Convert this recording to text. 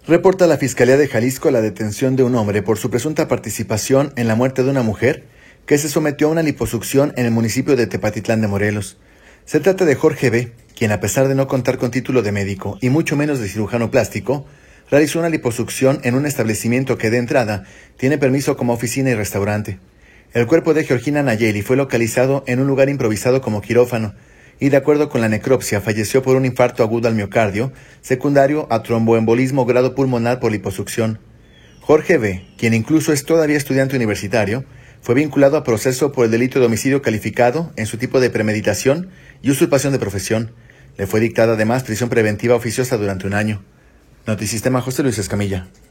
Reporta la Fiscalía de Jalisco la detención de un hombre por su presunta participación en la muerte de una mujer que se sometió a una liposucción en el municipio de Tepatitlán de Morelos. Se trata de Jorge B., quien, a pesar de no contar con título de médico y mucho menos de cirujano plástico, realizó una liposucción en un establecimiento que de entrada tiene permiso como oficina y restaurante. El cuerpo de Georgina Nayeli fue localizado en un lugar improvisado como quirófano y, de acuerdo con la necropsia, falleció por un infarto agudo al miocardio, secundario a tromboembolismo grado pulmonar por liposucción. Jorge B., quien incluso es todavía estudiante universitario, fue vinculado a proceso por el delito de homicidio calificado en su tipo de premeditación y usurpación de profesión. Le fue dictada además prisión preventiva oficiosa durante un año. Notisistema, José Luis Escamilla.